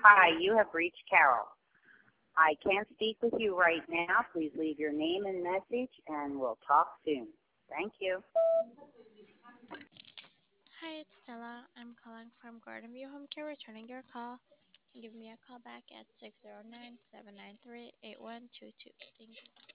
Hi, you have reached Carol. I can't speak with you right now. Please leave your name and message, and we'll talk soon. Thank you. Hi, it's Stella. I'm calling from Garden View Home Care, returning your call. Give me a call back at 609-793-8122. Thank you.